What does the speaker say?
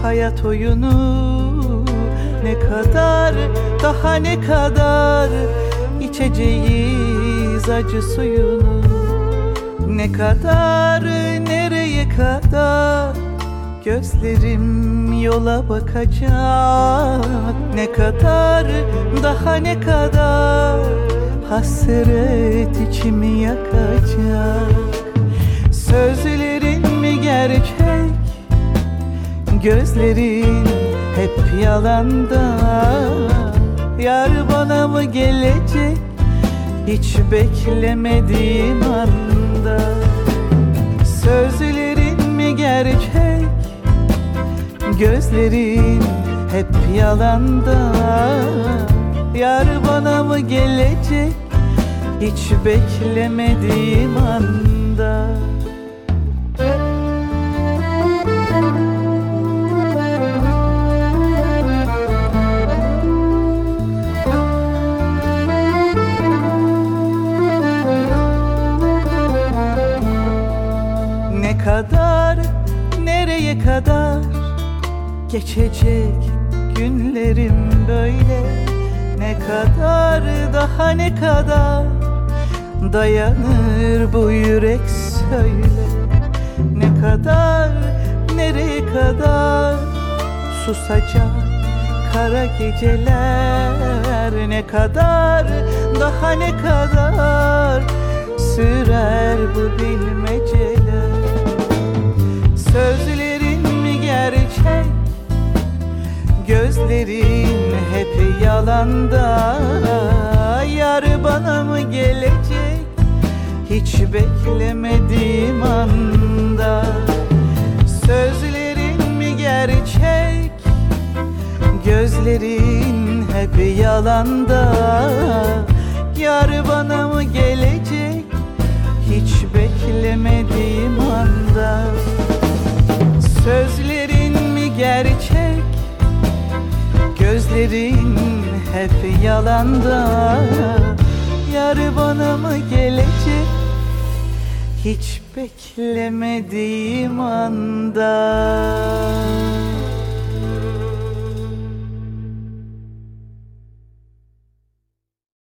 hayat oyunu. Ne kadar, daha ne kadar içeceğiz acı suyunu. Ne kadar, nereye kadar gözlerim yola bakacak. Ne kadar, daha ne kadar hasret içimi yakacak. Sözlerin mi gerçek, gözlerin hep yalanda. Yar bana mı gelecek hiç beklemediğim anda. Sözlerin mi gerçek, gözlerin hep yalanda. Yar bana mı gelecek hiç beklemediğim anda. Ne kadar, nereye kadar geçecek günlerim böyle. Ne kadar, daha ne kadar dayanır bu yürek söyle. Ne kadar, nereye kadar susacak kara geceler. Ne kadar, daha ne kadar sürer bu bilmeceler. Sözlerin mi gerçek, gözlerin hep yalanda. Yar bana mı gelecek hiç beklemediğim anda. Sözlerin mi gerçek, gözlerin hep yalanda. Yar bana mı gelecek hiç beklemediğim anda. Sözlerin mi gerçek, gözlerin hep yalanda. Yar bana mı gelecek hiç beklemediğim anda.